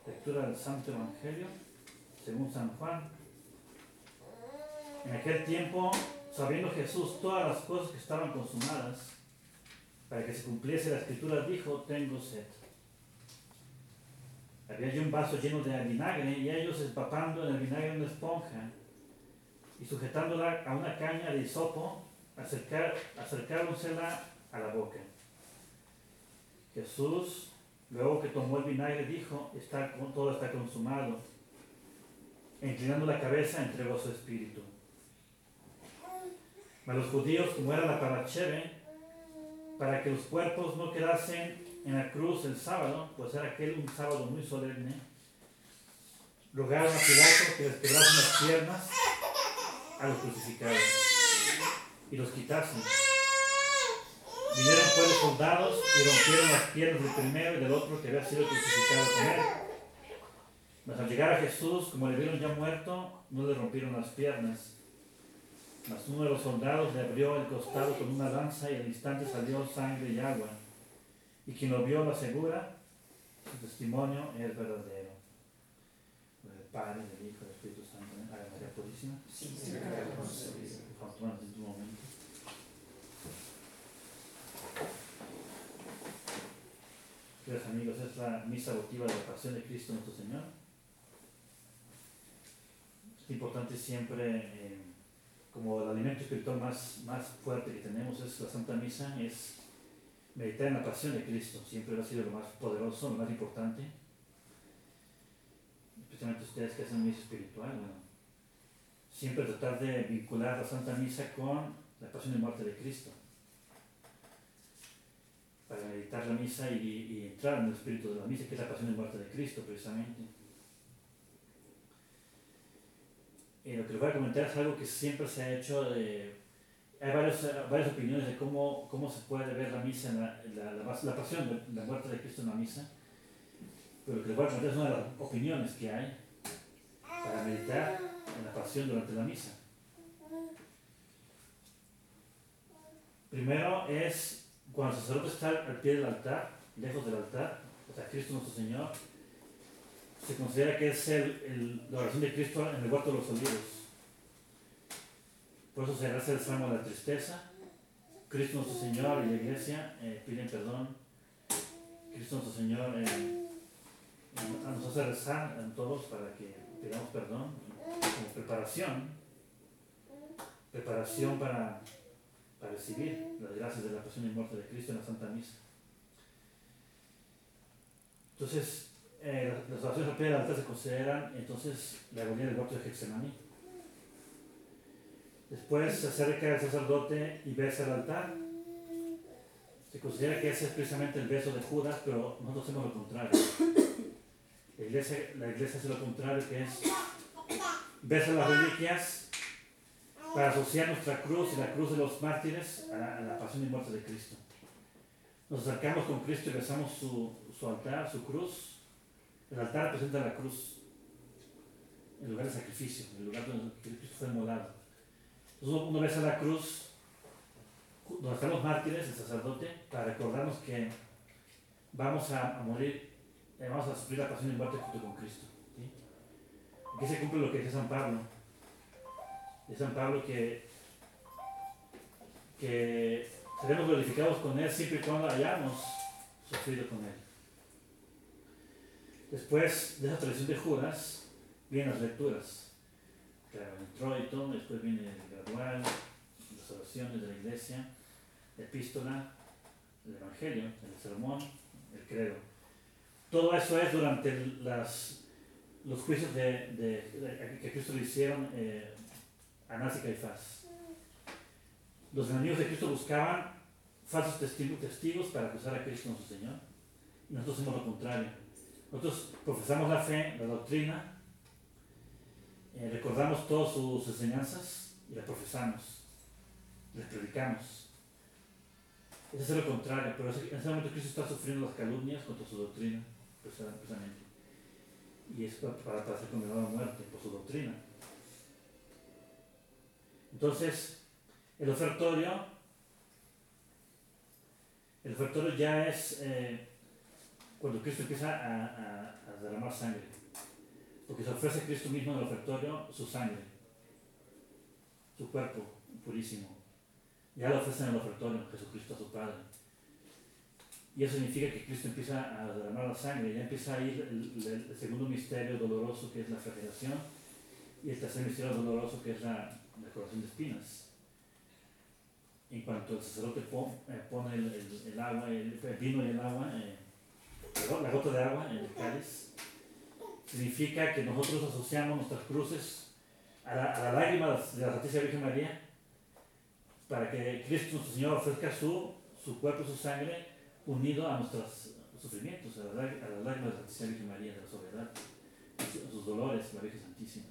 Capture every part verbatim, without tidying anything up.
Lectura del Santo Evangelio según San Juan. En aquel tiempo, sabiendo Jesús todas las cosas que estaban consumadas, para que se cumpliese la escritura, dijo: tengo sed. Había allí un vaso lleno de vinagre, y ellos, empapando en el vinagre una esponja y sujetándola a una caña de hisopo, acercar, acercáronsela a la boca. Jesús, luego que tomó el vinagre, dijo: está, todo está consumado. E inclinando la cabeza, entregó su espíritu. Mas los judíos, como era la paracheve, para que los cuerpos no quedasen en la cruz el sábado, pues era aquel un sábado muy solemne, rogaron a Pilato que les quebrasen las piernas a los crucificados y los quitasen. Vinieron pues los soldados y rompieron las piernas del primero y del otro que había sido crucificado con él. Mas al llegar a Jesús, como le vieron ya muerto, no le rompieron las piernas. Mas uno de los soldados le abrió el costado con una lanza, y al instante salió sangre y agua. Y quien lo vio lo asegura: su testimonio es verdadero. Del Padre, del Hijo y del Espíritu Santo. Ave María Purísima. Sí, sí, claro. Faltamos en un momento. Queridos amigos, es la misa votiva de la Pasión de Cristo nuestro Señor. Es importante siempre, eh, como el alimento espiritual más, más fuerte que tenemos es la Santa Misa, es meditar en la Pasión de Cristo. Siempre ha sido lo más poderoso, lo más importante. Especialmente ustedes que hacen misa espiritual, bueno, siempre tratar de vincular la Santa Misa con la Pasión y muerte de Cristo, para meditar la misa y, y entrar en el espíritu de la misa, que es la pasión y muerte de Cristo, precisamente. Y lo que les voy a comentar es algo que siempre se ha hecho. De, hay varios, varias opiniones de cómo, cómo se puede ver la misa, en la, la, la, la pasión de la muerte de Cristo en la misa. Pero lo que les voy a comentar es una de las opiniones que hay para meditar en la pasión durante la misa. Primero es cuando el sacerdote está al pie del altar, lejos del altar, o sea, Cristo nuestro Señor, se considera que es el, el, la oración de Cristo en el huerto de los olivos. Por eso se hace el salmo de la tristeza. Cristo nuestro Señor y la Iglesia eh, piden perdón. Cristo nuestro Señor eh, nos hace rezar a todos para que pidamos perdón, como preparación, preparación para... para recibir las gracias de la pasión y muerte de Cristo en la Santa Misa. Entonces, eh, las oraciones al pie del altar se consideran entonces la agonía del huerto de Getsemaní. Después se acerca el sacerdote y besa el altar. Se considera que ese es precisamente el beso de Judas, pero nosotros hacemos lo contrario. La iglesia, la iglesia hace lo contrario, que es besa las reliquias para asociar nuestra cruz y la cruz de los mártires a la, a la pasión y muerte de Cristo. Nos acercamos con Cristo y besamos su, su altar, su cruz. El altar representa la cruz, el lugar de sacrificio, el lugar donde Cristo fue inmolado. Entonces uno besa la cruz donde están los mártires, el sacerdote, para recordarnos que vamos a, a morir, eh, vamos a sufrir la pasión y muerte junto con Cristo. ¿Sí? Aquí se cumple lo que dice San Pablo. De San Pablo que, que seremos glorificados con Él siempre y cuando hayamos sufrido con Él. Después de esa tradición de Judas, vienen las lecturas. Claro, el introito, después viene el gradual, las oraciones de la iglesia, la epístola, el evangelio, el sermón, el credo. Todo eso es durante las, los juicios de, de, de, que Cristo le hicieron eh, Anás y Caifás. Los enemigos de Cristo buscaban falsos testigos, testigos para acusar a Cristo nuestro Señor. Y nosotros hacemos lo contrario. Nosotros profesamos la fe, la doctrina, eh, recordamos todas sus enseñanzas y las profesamos, las predicamos. Es hacer lo contrario, pero en ese momento Cristo está sufriendo las calumnias contra su doctrina, precisamente. Y es para, para ser condenado a muerte por su doctrina. Entonces, el ofertorio, el ofertorio ya es, eh, cuando Cristo empieza a, a, a derramar sangre. Porque se ofrece a Cristo mismo en el ofertorio su sangre, su cuerpo purísimo. Ya lo ofrece en el ofertorio Jesucristo a su Padre. Y eso significa que Cristo empieza a derramar la sangre, ya empieza a ir el, el, el segundo misterio doloroso, que es la flagelación, y el tercer misterio doloroso, que es la, la coronación de espinas. En cuanto el sacerdote pone, eh, pone el, el, el agua, el, el vino y el agua, eh, la gota de agua en el cáliz, significa que nosotros asociamos nuestras cruces a la, a la lágrima de la Santísima Virgen María, para que Cristo nuestro Señor ofrezca su, su cuerpo y su sangre unido a nuestros sufrimientos, a las la lágrimas de la Santísima Virgen María, de la soledad, a sus dolores, la Virgen Santísima.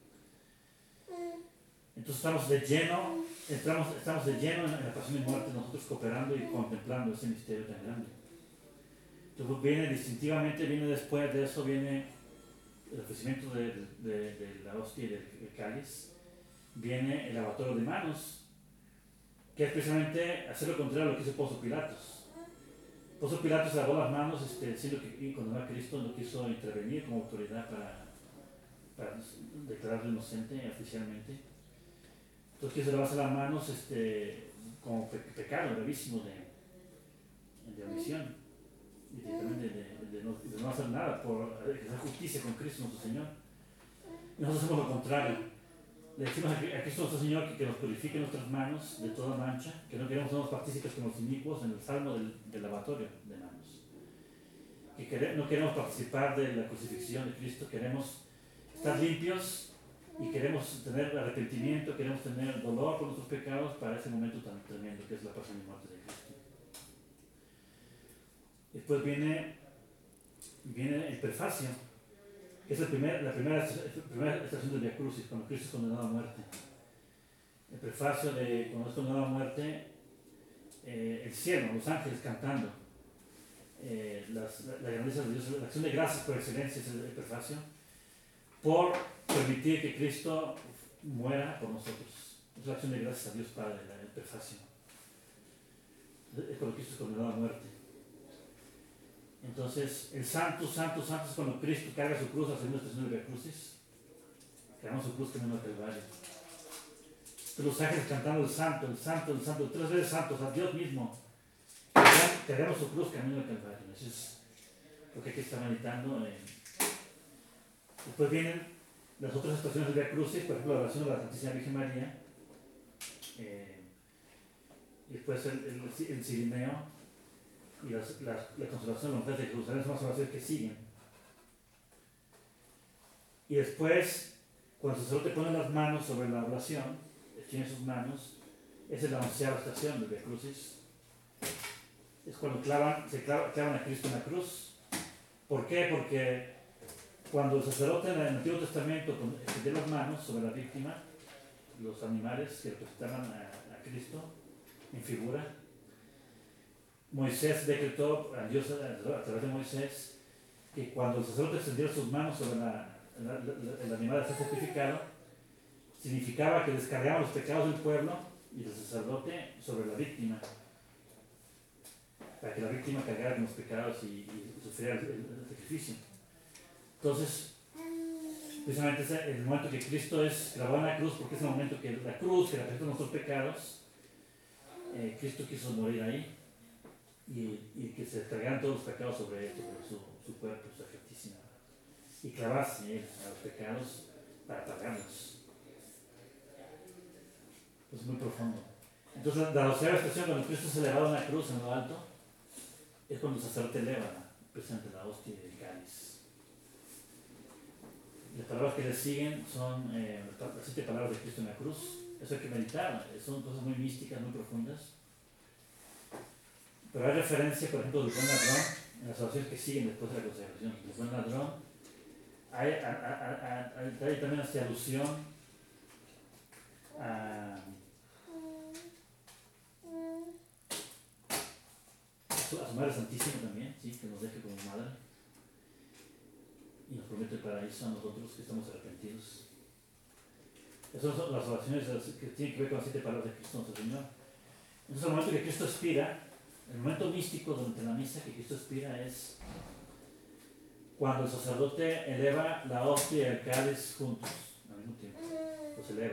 Entonces estamos de lleno, entramos, estamos de lleno en la pasión y muerte, nosotros cooperando y contemplando ese misterio tan grande. Entonces viene distintivamente, viene después de eso, viene el ofrecimiento de, de, de la hostia y del, del cáliz, viene el lavatorio de manos, que es precisamente hacer lo contrario a lo que hizo Poncio Pilatos. Poncio Pilatos lavó las manos, este, siendo que condenó a Cristo, no quiso intervenir como autoridad para, para declararlo inocente oficialmente. Entonces quiso lavarse las manos este, como pe pecado gravísimo de, de omisión y de, también de, de, de, no, de no hacer nada por hacer justicia con Cristo nuestro Señor. Y nosotros hacemos lo contrario. Le decimos a Cristo nuestro Señor que, que nos purifique nuestras manos de toda mancha, que no queremos ser partícipes como los inicuos en el salmo del, del lavatorio de manos. Que quere, no queremos participar de la crucifixión de Cristo, queremos estar limpios y queremos tener arrepentimiento, queremos tener dolor por nuestros pecados para ese momento tan tremendo que es la pasión y muerte de Cristo. Después viene, viene el prefacio, que es el primer, la primera, la primera estación del Via Crucis, cuando Cristo es condenado a muerte. El prefacio de cuando es condenado a muerte, eh, el cielo, los ángeles cantando, eh, las, la, la grandeza de Dios, la acción de gracias por excelencia es el, el prefacio, por permitir que Cristo muera por nosotros. Es la acción de gracias a Dios Padre, el prefacio. Es cuando Cristo es condenado a muerte. Entonces, el santo, santo, santo es cuando Cristo carga su cruz a la segunda estación del Via Crucis. Cargamos su cruz camino al Calvario. Entonces, los ángeles cantando el santo, el santo, el santo, tres veces santos, a Dios mismo. Cargamos su cruz camino al Calvario. Eso es lo que aquí está meditando. Eh. Después vienen las otras estaciones del Via Crucis, por ejemplo, la oración de la Santísima Virgen María. Eh, y después el, el, el Cirineo. Y las, las, la consolación de los ángeles de Jerusalén son las oraciones que siguen. Y después, cuando el sacerdote pone las manos sobre la oración, extiende sus manos, esa es la onceava estación del Via Crucis. Es cuando clavan, se clavan, clavan a Cristo en la cruz. ¿Por qué? Porque cuando el sacerdote en el Antiguo Testamento extendió las manos sobre la víctima, los animales que representaban a, a Cristo en figura, Moisés decretó a Dios a través de Moisés que cuando el sacerdote extendiera sus manos sobre la, la, la, el animal a ser sacrificado, significaba que descargaba los pecados del pueblo y del sacerdote sobre la víctima, para que la víctima cargara con los pecados y, y sufriera el, el, el sacrificio. Entonces, precisamente es el momento que Cristo es grabado en la cruz, porque es el momento que la cruz, que representa nuestros pecados, eh, Cristo quiso morir ahí. Y, y que se descargaran todos los pecados sobre él, sobre su, su cuerpo sacratísimo, y clavarse él a los pecados para pagarlos. Es muy profundo. Entonces, la doceava estación, cuando Cristo es elevado en la cruz, en lo alto, es cuando el sacerdote eleva presente la hostia y el cáliz. Las palabras que le siguen son eh, las siete palabras de Cristo en la cruz. Eso hay que meditar, son cosas muy místicas, muy profundas. Pero hay referencia, por ejemplo, del buen ladrón, en las oraciones que siguen después de la consagración. El buen ladrón, hay, a, a, a, hay, hay también esta alusión a, a, su, a su Madre Santísima también, ¿sí? Que nos deje como madre y nos promete el paraíso a nosotros que estamos arrepentidos. Esas son las oraciones que tienen que ver con las siete palabras de Cristo nuestro Señor. Entonces, el momento que Cristo expira, el momento místico durante la misa que Cristo expira es cuando el sacerdote eleva la hostia y el cáliz juntos al mismo tiempo, los eleva.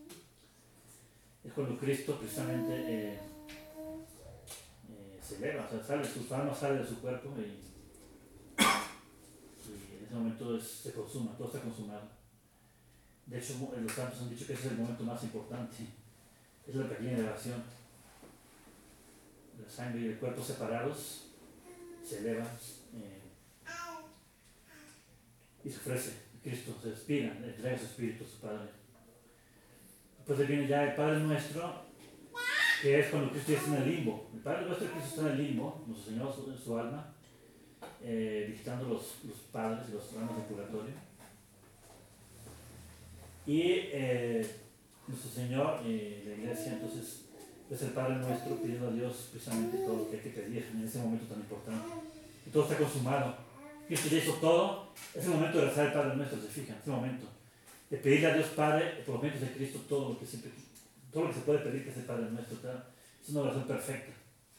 Es cuando Cristo precisamente eh, eh, se eleva, o sea, sale, su alma sale de su cuerpo y, y en ese momento es, se consuma, todo está consumado. De hecho, los santos han dicho que ese es el momento más importante, es la pequeña elevación. La sangre y el cuerpo separados se elevan eh, y se ofrece. Cristo se despida, le entrega su espíritu a su Padre. Después viene ya el Padre Nuestro, que es cuando Cristo ya está en el limbo. El Padre Nuestro, Cristo está en el limbo, nuestro Señor, su, su alma, eh, visitando los, los padres y los almas del purgatorio. Y eh, nuestro Señor, eh, la Iglesia, entonces, es el Padre Nuestro pidiendo a Dios precisamente todo lo que hay que pedir en ese momento tan importante. Y todo está consumado. Cristo ya hizo todo. Es el momento de rezar el Padre Nuestro, se fijan, ese momento. De pedirle a Dios Padre, por los medios de Cristo, todo lo que siempre, todo lo que se puede pedir que es el Padre Nuestro. ¿Tá? Es una oración perfecta.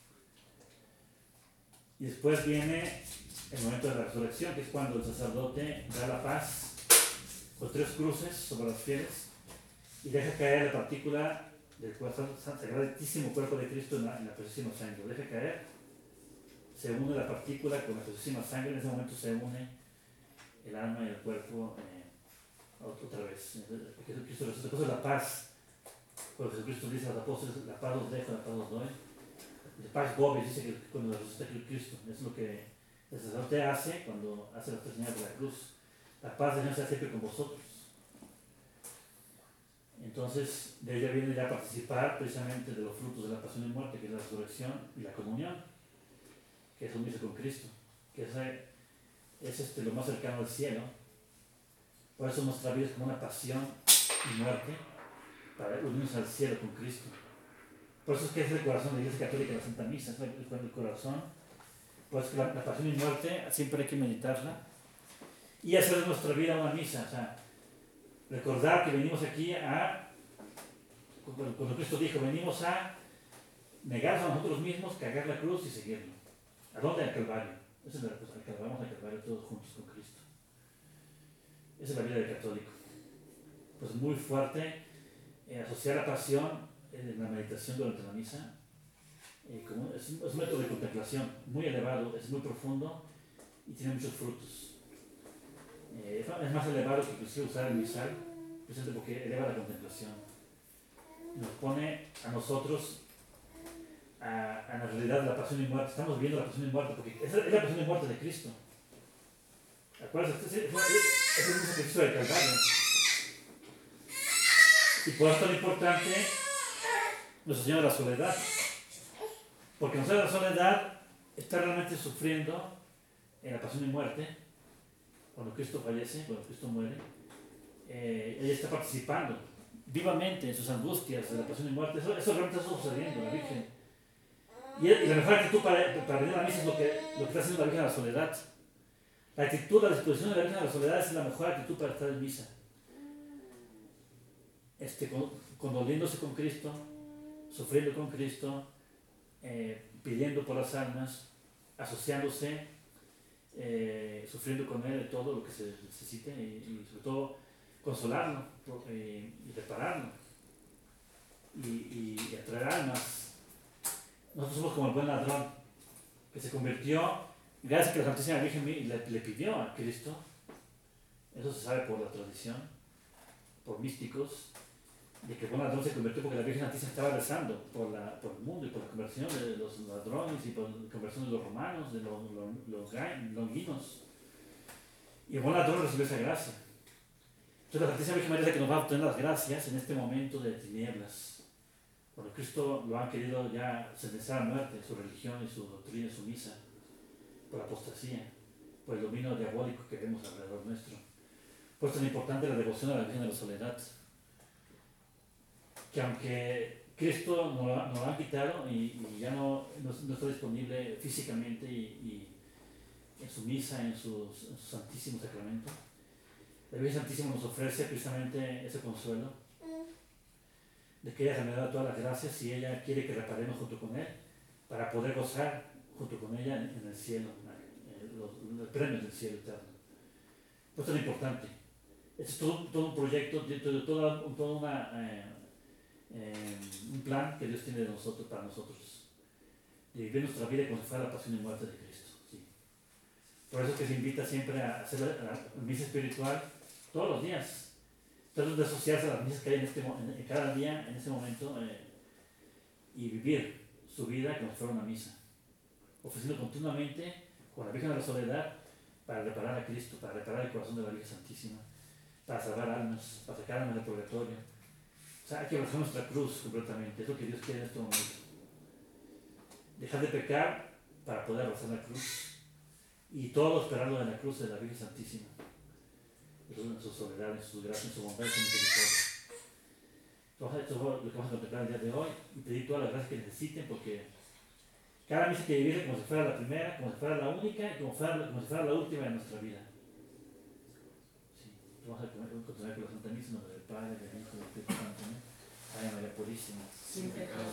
Y después viene el momento de la resurrección, que es cuando el sacerdote da la paz con tres cruces sobre los fieles y deja caer la partícula del sagradísimo cuerpo de Cristo en la, en la preciosísima sangre. Lo deja caer, se une la partícula con la preciosísima sangre, en ese momento se une el alma y el cuerpo eh, otra vez. Jesucristo resucitó. Entonces la paz, cuando Jesucristo dice a los apóstoles, la paz os dejo, la paz os doy. La paz Bob dice que cuando resucita Cristo, es lo que el sacerdote hace cuando hace las tres señales de la cruz. La paz de Dios sea siempre con vosotros. Entonces, de ella viene ya a participar precisamente de los frutos de la pasión y muerte, que es la resurrección y la comunión, que es unirse con Cristo, que es, es este, lo más cercano al cielo. Por eso nuestra vida es como una pasión y muerte, para unirnos al cielo con Cristo. Por eso es que es el corazón de la Iglesia Católica, la Santa Misa, es el corazón. Por eso es que la, la pasión y muerte siempre hay que meditarla y hacer de nuestra vida una misa. O sea, recordar que venimos aquí a, cuando Cristo dijo, venimos a negarnos a nosotros mismos, cargar la cruz y seguirlo. ¿A dónde? Al Calvario. Esa es la cosa, al Calvario, vamos al Calvario todos juntos con Cristo. Esa es la vida del católico. Pues muy fuerte, eh, asociar la pasión en la meditación durante la misa. Eh, como es, un, es un método de contemplación muy elevado, es muy profundo y tiene muchos frutos. Eh, es más elevado que inclusive usar el misal, precisamente porque eleva la contemplación. Nos pone a nosotros a, a la realidad de la pasión y muerte. Estamos viendo la pasión y muerte porque es, es la pasión y muerte de Cristo. Acuérdense, es, es, es el mismo Cristo del Calvario. Y por eso es tan importante nuestro Señor de la soledad. Porque nuestra Señora de la soledad está realmente sufriendo en la pasión y muerte. Cuando Cristo fallece, cuando Cristo muere, eh, ella está participando vivamente en sus angustias de la pasión y muerte. Eso, eso realmente está sucediendo, la Virgen. Y, y la mejor actitud para, para venir a la misa es lo que, lo que está haciendo la Virgen de la soledad. La actitud, la disposición de la Virgen de la soledad es la mejor actitud para estar en misa. Este, con, condoliéndose con Cristo, sufriendo con Cristo, eh, pidiendo por las almas, asociándose, eh, sufriendo con Él de todo lo que se necesite y, y sobre todo consolarlo eh, y repararlo y, y, y atraer almas. Nosotros somos como el buen ladrón que se convirtió, gracias a que la Santísima Virgen le, le pidió a Cristo. Eso se sabe por la tradición, por místicos, de que el buen ladrón se convirtió porque la Virgen Santísima estaba rezando por, la, por el mundo y por la conversión de los ladrones y por la conversión de los romanos, de los, los, los longinos. Y el buen ladrón recibió esa gracia. Entonces la Santísima Virgen María es la que nos va a obtener las gracias en este momento de tinieblas. Cuando Cristo lo ha querido ya sentenciar a muerte, su religión y su doctrina y su misa, por la apostasía, por el dominio diabólico que vemos alrededor nuestro. Por eso es tan importante la devoción a la Virgen de la Soledad. Que aunque Cristo nos lo, nos lo ha quitado y, y ya no, no, no está disponible físicamente y, y en su misa, en, sus, en su santísimo sacramento, la Virgen Santísima nos ofrece precisamente ese consuelo de que ella se me da todas las gracias y ella quiere que reparemos junto con Él para poder gozar junto con ella en, en el cielo, en los, los premios del cielo eterno. Pues es lo importante. Este es todo, todo un proyecto, todo, todo, todo una, eh, eh, un plan que Dios tiene de nosotros, para nosotros. De vivir nuestra vida como si fuera la pasión y muerte de Cristo. ¿Sí? Por eso es que se invita siempre a hacer la, la misa espiritual todos los días. Tratar de asociarse a las misas que hay en, este, en, en cada día, en ese momento, eh, y vivir su vida como si fuera una misa. Ofreciendo continuamente con la Virgen de la Soledad para reparar a Cristo, para reparar el corazón de la Virgen Santísima, para salvar almas, para sacar almas del purgatorio. O sea, hay que abrazar nuestra cruz completamente, es lo que Dios quiere en este momento. Dejar de pecar para poder abrazar la cruz. Y todo esperarlo en la cruz de la Virgen Santísima. En su soledad, en su gracia, en su bondad, en su misericordia. Entonces, esto es lo que vamos a contemplar el día de hoy y pedir todas las gracias que necesiten, porque cada misa que vivirse como si fuera la primera, como si fuera la única y como, fuera, como si fuera la última de nuestra vida. Sí. Vamos a continuar con la Santa Misa en nombre del Padre, del Hijo y del Espíritu Santo. ¿No? Ay, María Purísima. Sin pecado.